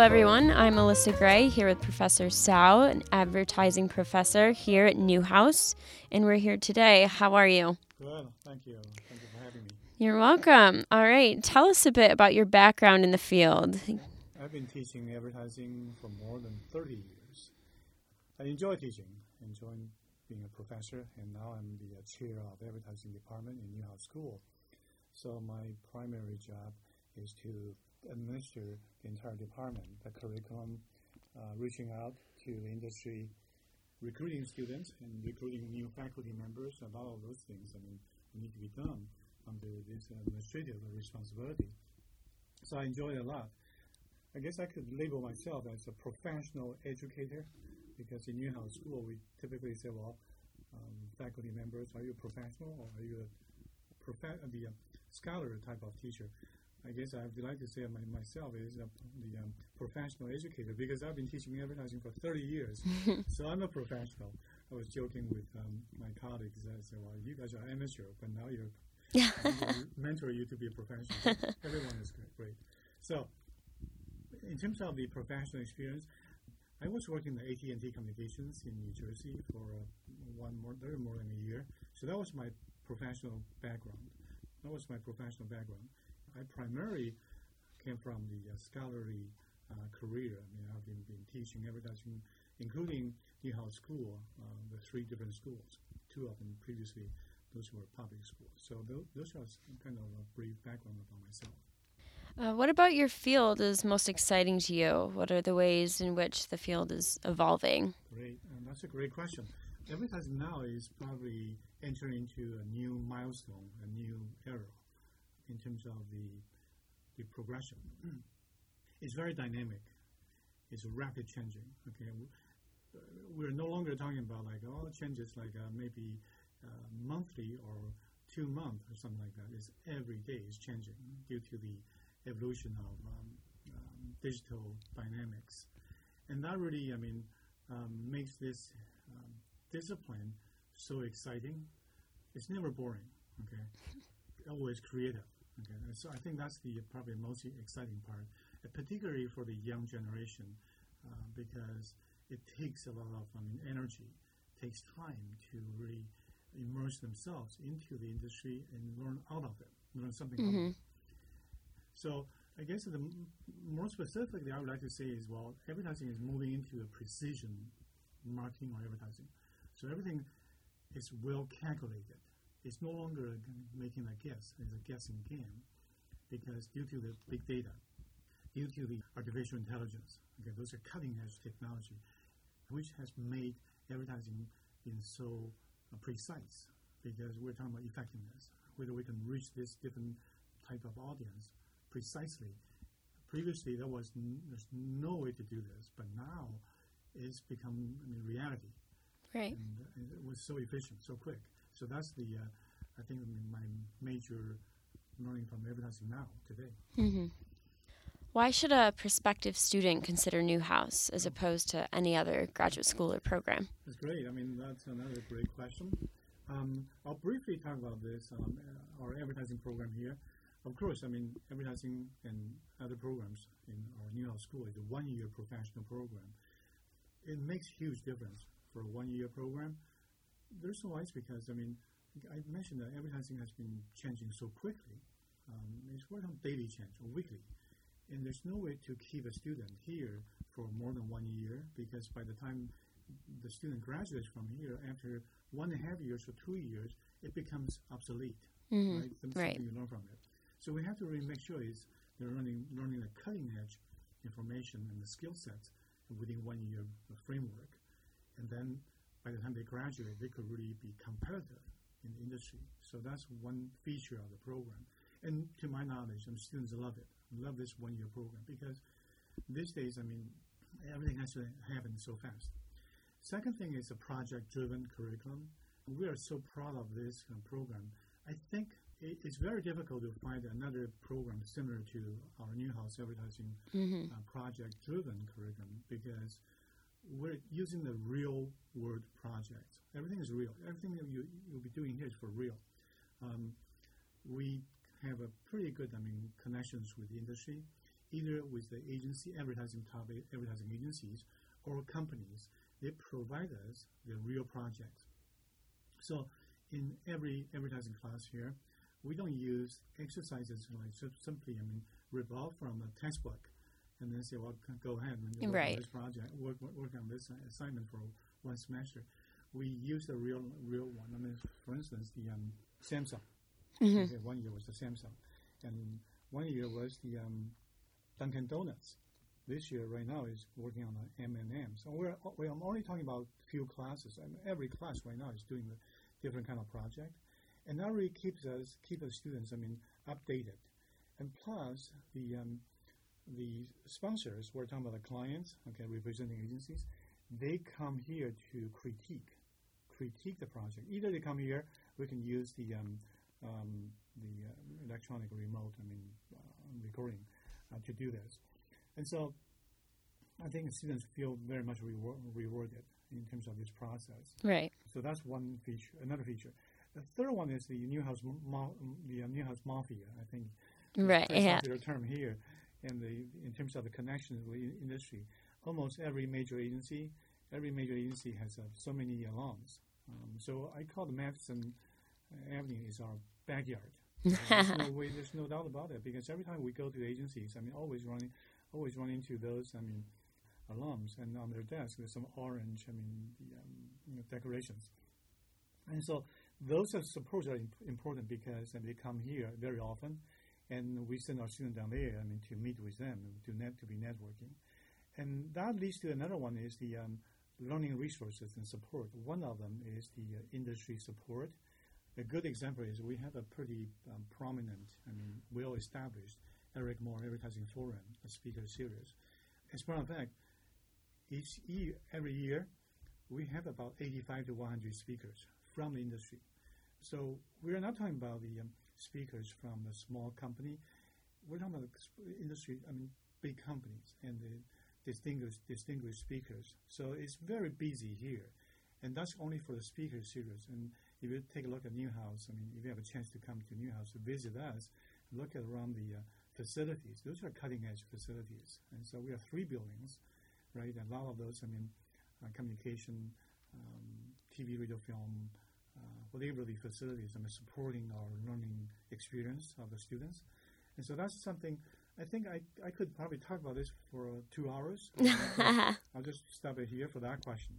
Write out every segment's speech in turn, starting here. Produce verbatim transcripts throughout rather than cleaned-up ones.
everyone. I'm Melissa Gray here with Professor Cao, an advertising professor here at Newhouse, and we're here today. How are you? Good. Thank you. Thank you for having me. You're welcome. All right. Tell us a bit about your background in the field. I've been teaching advertising for more than thirty years. I enjoy teaching, enjoy being a professor, and now I'm the uh, chair of advertising department in Newhouse School. So my primary job is to administer the entire department, the curriculum, uh, reaching out to the industry, recruiting students, and recruiting new faculty members. A lot of those things, I mean, need to be done under this administrative responsibility. So I enjoy it a lot. I guess I could label myself as a professional educator, because in Newhouse School, we typically say, well, um, faculty members, are you a professional or are you a prof- the uh, scholar type of teacher? I guess I would like to say my, myself is a, the um, professional educator, because I've been teaching advertising for thirty years. So I'm a professional. I was joking with um, my colleagues. I said, well, you guys are amateur, but now you're mentor you to be a professional. Everyone is great. great. So in terms of the professional experience, I was working at A T and T Communications in New Jersey for uh, one more, little more than a year. So that was my professional background. That was my professional background. I primarily came from the uh, scholarly uh, career. I mean, I've been, been teaching advertising, including Newhouse School, uh, the three different schools. Two of them previously, those were public schools. So th- those are kind of a brief background about myself. Uh, what about your field is most exciting to you? What are the ways in which the field is evolving? Great. And that's a great question. Advertising now is probably entering into a new milestone, a new era in terms of the, the progression. It's very dynamic. It's rapid changing. Okay, we're no longer talking about like all oh, changes like uh, maybe uh, monthly or two months or something like that. It's every day is changing due to the evolution of um, um, digital dynamics, and that really, I mean, um, makes this um, discipline so exciting. It's never boring. Okay, always creative. Okay, and so I think that's the probably most exciting part, uh, particularly for the young generation, uh, because it takes a lot of I mean, energy, takes time to really immerse themselves into the industry and learn out of it, learn something mm-hmm. out of it. So I guess the m- more specifically I would like to say is, well, advertising is moving into a precision marketing or advertising. So everything is well calculated. It's no longer making a guess. It's a guessing game, because due to the big data, due to the artificial intelligence, okay, those are cutting-edge technology, which has made advertising in so uh, precise, because we're talking about effectiveness, whether we can reach this different type of audience precisely. Previously, there was n- there's no way to do this, but now it's become I mean, reality. Right. And, uh, and it was so efficient, so quick. So that's the, uh, I think, I mean, my major learning from advertising now, today. Mm-hmm. Why should a prospective student consider Newhouse as opposed to any other graduate school or program? That's great. I mean, that's another great question. Um, I'll briefly talk about this, um, our advertising program here. Of course, I mean, advertising and other programs in our Newhouse School is a one-year professional program. It makes huge difference for a one-year program. The reason why is because, I mean, I mentioned that advertising has been changing so quickly. Um, it's working on daily change or weekly. And there's no way to keep a student here for more than one year, because by the time the student graduates from here, after one and a half years or two years, it becomes obsolete. Mm-hmm. Right? Something right. you learn from it. So we have to really make sure is they're learning, learning the cutting-edge information and the skill sets within one year framework. And then by the time they graduate, they could really be competitive in the industry. So that's one feature of the program. And to my knowledge, and students love it, love this one-year program, because these days, I mean, everything has to happen so fast. Second thing is a project-driven curriculum. We are so proud of this uh, program. I think it, it's very difficult to find another program similar to our Newhouse advertising mm-hmm. uh, project-driven curriculum, because we're using the real-world projects. Everything is real. Everything that you, you'll be doing here is for real. Um, we have a pretty good, I mean, connections with the industry. either with the agency, advertising top advertising agencies, or companies. They provide us the real projects. So in every advertising class here, we don't use exercises like simply, I mean, rip off from a textbook and then say, well, go ahead and work right. on this project, work, work on this assignment for one semester. We use the real real one. I mean, for instance, the um, Samsung. Mm-hmm. Okay, one year was the Samsung. And one year was the um, Dunkin' Donuts. This year, right now, is working on the M and M. So we're, we're only talking about few classes. I mean, every class right now is doing a different kind of project. And that really keeps us, keep the students, I mean, updated. And plus, the um, the sponsors, we're talking about the clients, okay, representing agencies, they come here to critique, critique the project. Either they come here, we can use the um, um, the uh, electronic remote, I mean, uh, recording uh, to do this. And so I think students feel very much rewar- rewarded in terms of this process. Right. So that's one feature, another feature. The third one is the Newhouse, ma- the uh, Newhouse Mafia, I think. Right, That's yeah. a popular term here. And the, in terms of the connections with the industry, almost every major agency, every major agency has uh, so many alums. Um, so I call the Madison Avenue is our backyard. there's no way, there's no doubt about it, because every time we go to agencies, I mean, always running, always run into those, I mean, alums, and on their desk there's some orange, I mean, the, um, you know, decorations. And so those are supports are imp- important because and they come here very often, and we send our students down there, I mean, to meet with them, to net to be networking. And that leads to another one is the um, learning resources and support. One of them is the uh, industry support. A good example is we have a pretty um, prominent, I mean, well-established Eric Moore Advertising Forum, a speaker series. As a matter of fact, each year, every year, we have about eighty-five to one hundred speakers from the industry. So we're not talking about the um, speakers from a small company. We're talking about the industry, I mean, big companies and the distinguished, distinguished speakers. So it's very busy here. And that's only for the speaker series. And if you take a look at Newhouse, I mean, if you have a chance to come to Newhouse to visit us, look at around the uh, facilities. Those are cutting-edge facilities. And so we have three buildings, right? And a lot of those, I mean, uh, communication, um, T V, radio, film, uh, whatever the facilities, I mean, supporting our learning experience of the students. And so that's something, I think I, I could probably talk about this for uh, two hours. I'll just stop it here for that question.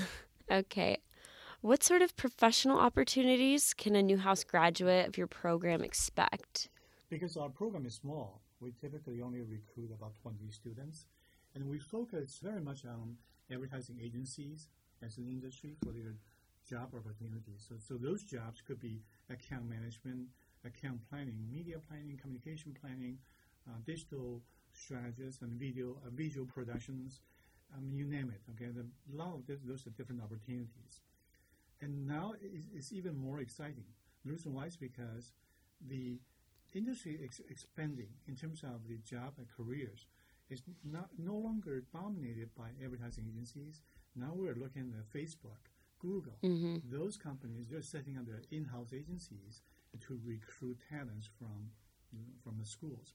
Okay. What sort of professional opportunities can a Newhouse graduate of your program expect? Because our program is small, we typically only recruit about twenty students, and we focus very much on advertising agencies as an industry for their job opportunities. So, so those jobs could be account management, account planning, media planning, communication planning, uh, digital strategists, and video uh, visual productions. Um, you name it. Okay, the, a lot of this, those are different opportunities. And now it's, it's even more exciting. The reason why is because the industry is expanding in terms of the job and careers. It's not no longer dominated by advertising agencies. Now we're looking at Facebook, Google. Mm-hmm. Those companies, they're setting up their in-house agencies to recruit talents from, you know, from the schools.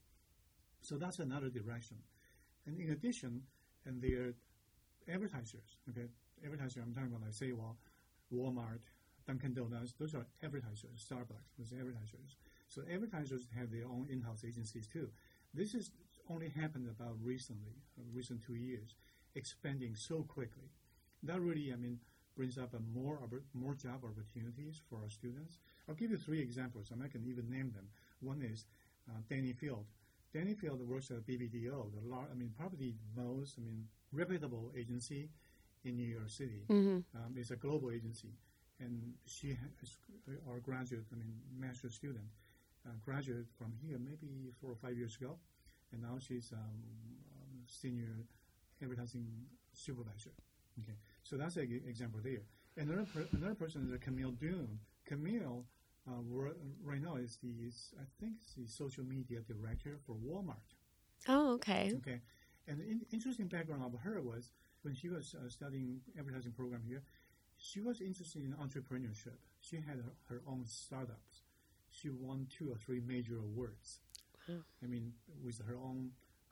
So that's another direction. And in addition, and they're advertisers, okay? Advertisers, I'm talking about, like, say, well, Walmart, Dunkin' Donuts, those are advertisers, Starbucks, those are advertisers. So advertisers have their own in-house agencies, too. This has only happened about recently, uh, recent two years, expanding so quickly. That really, I mean, brings up a more more job opportunities for our students. I'll give you three examples, and I can even name them. One is uh, Danny Field. Danny Field works at B B D O, the lar- I mean, probably the most, I mean, reputable agency in New York City. Mm-hmm. Um, it's a global agency, and she has our graduate, I mean, master student, uh, graduated from here maybe four or five years ago, and now she's um, um, senior advertising supervisor. Okay, so that's an example there. Another per- another person is Camille Dune. Camille, uh, wor- right now is the is, I think is the social media director for Walmart. Oh, okay. Okay, and the in- interesting background of her was when she was uh, studying advertising program here, she was interested in entrepreneurship. She had her, her own startups. She won two or three major awards. Wow. I mean, with her own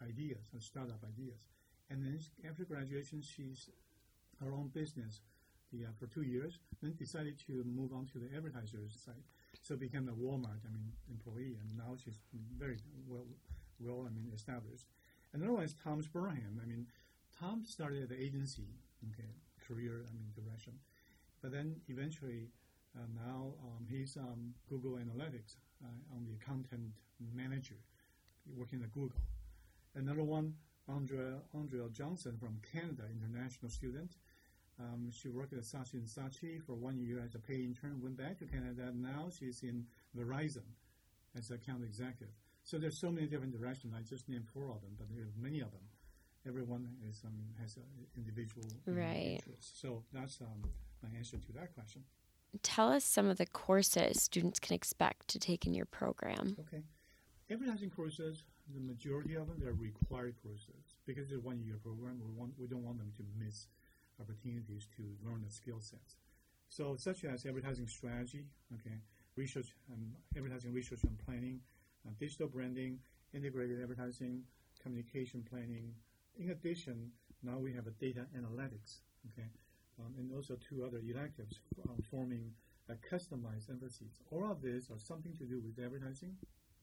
ideas, uh, startup ideas. And then after graduation, she's her own business the, uh, for two years, then decided to move on to the advertiser's side. So became a Walmart, I mean, employee, and now she's very well, well, I mean, established. Another one is Tom Burnham. I mean, Tom started at the agency, okay, career, I mean, direction. But then eventually, uh, now um, he's um, Google Analytics uh, on the content manager, working at Google. Another one, Andrea, Andrea Johnson from Canada, international student. Um, she worked at Saatchi and Saatchi for one year as a paid intern, went back to Canada. Now she's in Verizon as an account executive. So there's so many different directions. I just named four of them, but there are many of them. Everyone is um, has an individual right. interest. So that's um, my answer to that question. Tell us some of the courses students can expect to take in your program. Okay. Advertising courses, the majority of them, they're required courses. Because it's a one-year program, we, want, we don't want them to miss opportunities to learn the skill sets. So such as advertising strategy, okay, research, um, advertising research and planning, uh, digital branding, integrated advertising, communication planning. In addition, now we have a data analytics, okay, um, and also two other electives um, forming a customized emphasis. All of these are something to do with advertising.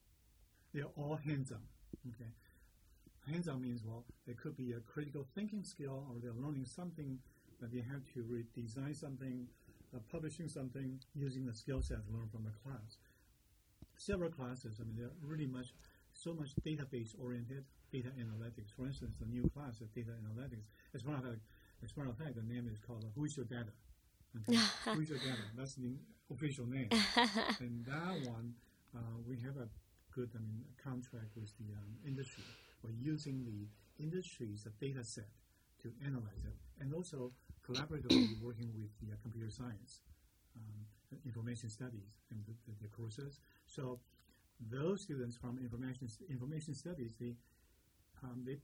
They're all hands-on, okay. Hands-on means, well, it could be a critical thinking skill, or they're learning something that they have to redesign something, uh, publishing something, using the skill set learned from the class. Several classes, I mean, they're really much, so much database-oriented, data analytics. For instance, the new class of data analytics, as a matter of fact, as a matter of fact the name is called uh, Who is Your Data? Okay? Who is Your Data? That's the official name. And that one, uh, we have a good I mean, contract with the um, industry. We're using the industry's data set to analyze it, and also collaboratively working with the uh, computer science, um, information studies, and the, the, the courses. So those students from information information studies, they um, they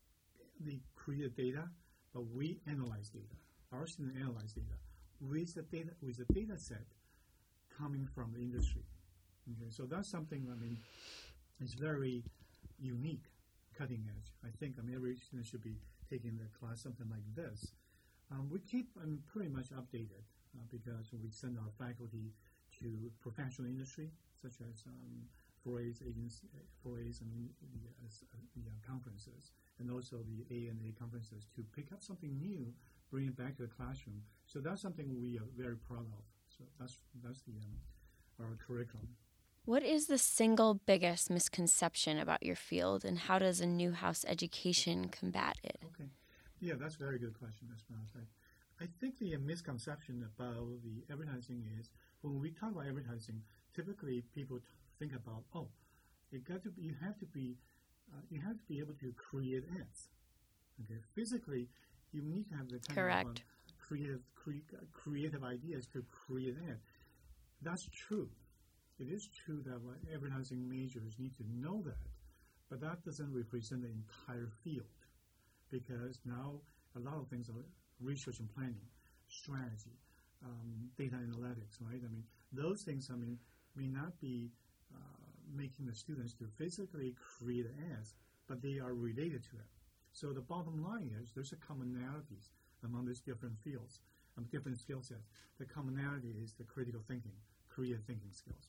they create data, but we analyze data. Our students analyze data with the data with the data set coming from the industry. Okay, so that's something I mean is very unique. Cutting edge. I think I mean, every student should be taking the class something like this. Um, we keep um, pretty much updated uh, because we send our faculty to professional industry, such as um, four A's, agency, four A's, and the, uh, the uh, conferences, and also the A and A conferences to pick up something new, bring it back to the classroom. So that's something we are very proud of. So that's that's the um, our curriculum. What is the single biggest misconception about your field, and how does a Newhouse education combat it? Okay. Yeah, that's a very good question, as a matter of fact. I think the uh, misconception about the advertising is, when we talk about advertising, typically people t- think about, oh, you got to be, you have to be, uh, you have to be able to create ads. Okay, physically, you need to have the kind Correct. of uh, creative, cre- creative ideas to create ads. That's true. It is true that like, advertising majors need to know that, but that doesn't represent the entire field, because now a lot of things are research and planning, strategy, um, data analytics, right? I mean, those things, I mean, may not be uh, making the students to physically create ads, but they are related to it. So the bottom line is there's a commonalities among these different fields, um, different skill sets. The commonality is the critical thinking, creative thinking skills.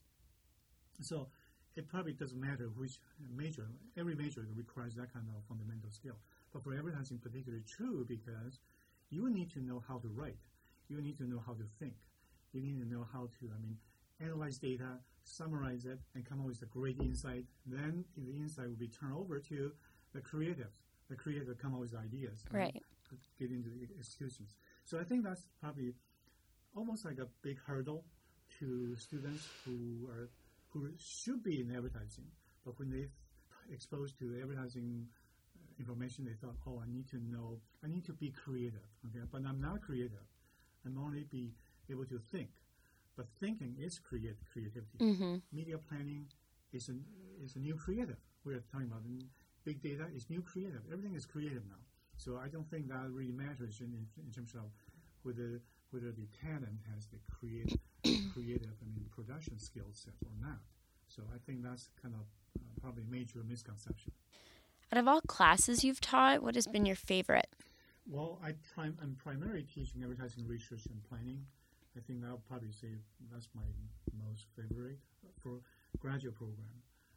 So it probably doesn't matter which major. Every major requires that kind of fundamental skill. But for advertising, particularly true, because you need to know how to write. You need to know how to think. You need to know how to, I mean, analyze data, summarize it, and come up with a great insight. Then the insight will be turned over to the creatives. The creative come up with ideas. Right. And get into the executions. So I think that's probably almost like a big hurdle to students who are who should be in advertising, but when they exposed to advertising uh, information, they thought, oh, I need to know, I need to be creative, okay? But I'm not creative. I'm only be able to think. But thinking is create creativity. Mm-hmm. Media planning is a, is a new creative. We're talking about big data is new creative. Everything is creative now. So I don't think that really matters in, in, in terms of whether whether the talent has the creative, creative, I mean, production skill set or not. So I think that's kind of uh, probably a major misconception. Out of all classes you've taught, what has been your favorite? Well, I prim- I'm primarily teaching advertising research and planning. I think I'll probably say that's my most favorite for graduate program.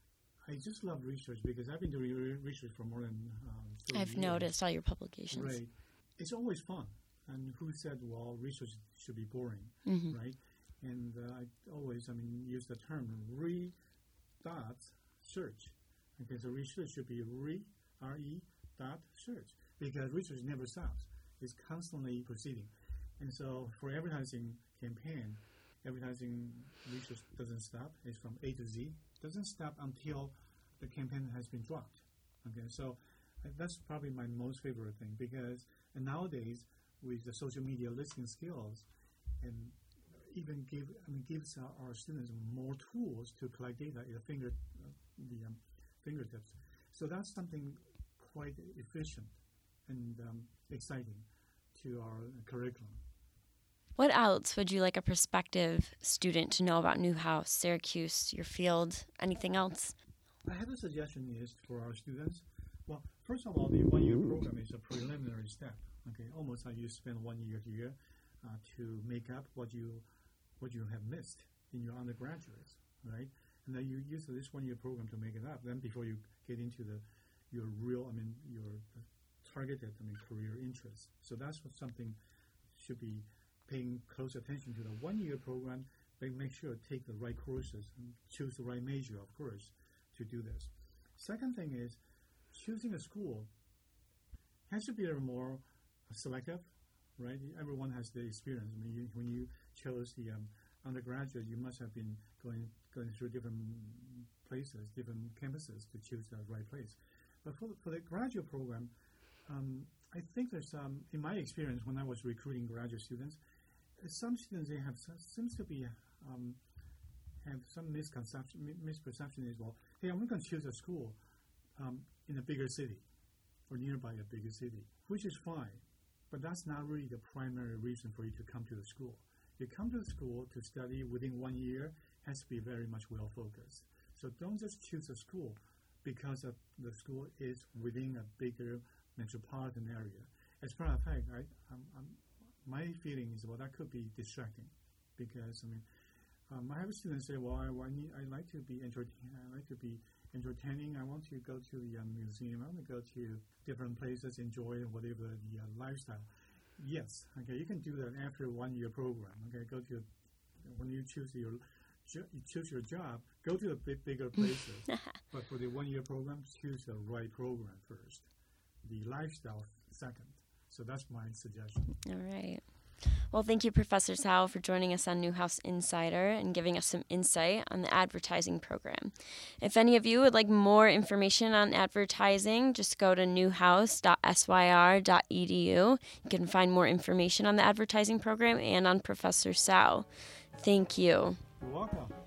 I just love research because I've been doing re- research for more than um, thirty I've years. noticed all your publications. Right. It's always fun. And who said, well, research should be boring, Mm-hmm. right? And uh, I always, I mean, use the term re dot search. Okay, so research should be re, R E dot search, because research never stops. It's constantly proceeding. And so for advertising campaign, advertising research doesn't stop. It's from A to Z. Doesn't stop until the campaign has been dropped. Okay, so uh, that's probably my most favorite thing, because uh, nowadays with the social media listening skills, and even give I mean gives our, our students more tools to collect data at the finger uh, the um, fingertips. So that's something quite efficient and um, exciting to our curriculum. What else would you like a prospective student to know about Newhouse, Syracuse, your field, anything else? I have a suggestion is for our students. Well, first of all, the one-year program is a preliminary step. Okay, almost like you spend one year here uh, to make up what you what you have missed in your undergraduates, right? And then you use this one-year program to make it up. Then before you get into the your real, I mean, your targeted, I mean, career interests. So that's what something should be paying close attention to the one-year program. But make sure to take the right courses and choose the right major, of course, to do this. Second thing is choosing a school has to be a little more selective, right? Everyone has the experience. I mean, you, when you chose the um, undergraduate, you must have been going going through different places, different campuses to choose the right place. But for, for the graduate program, um, I think there's some, in my experience when I was recruiting graduate students, some students, they have seems to be um, have some misconception, misperception is, well, hey, I'm going to choose a school um, in a bigger city or nearby a bigger city, which is fine. But that's not really the primary reason for you to come to the school. You come to the school to study within one year has to be very much well-focused. So don't just choose a school because of the school is within a bigger metropolitan area. As a matter of fact, I, I'm, I'm, my feeling is, well, that could be distracting because, I mean, um, I have students say, well, I, I, need, I like to be entertain, I like to be entertaining. I want to go to the um, museum. I want to go to different places, enjoy whatever the uh, lifestyle. Yes, okay, you can do that after one year program. Okay, go to when you choose your you choose your job, go to the big, bigger places. But for the one year program, choose the right program first. The lifestyle second. So that's my suggestion. All right. Well, thank you, Professor Cao, for joining us on Newhouse Insider and giving us some insight on the advertising program. If any of you would like more information on advertising, just go to newhouse dot s y r dot e d u. You can find more information on the advertising program and on Professor Cao. Thank you. You're welcome.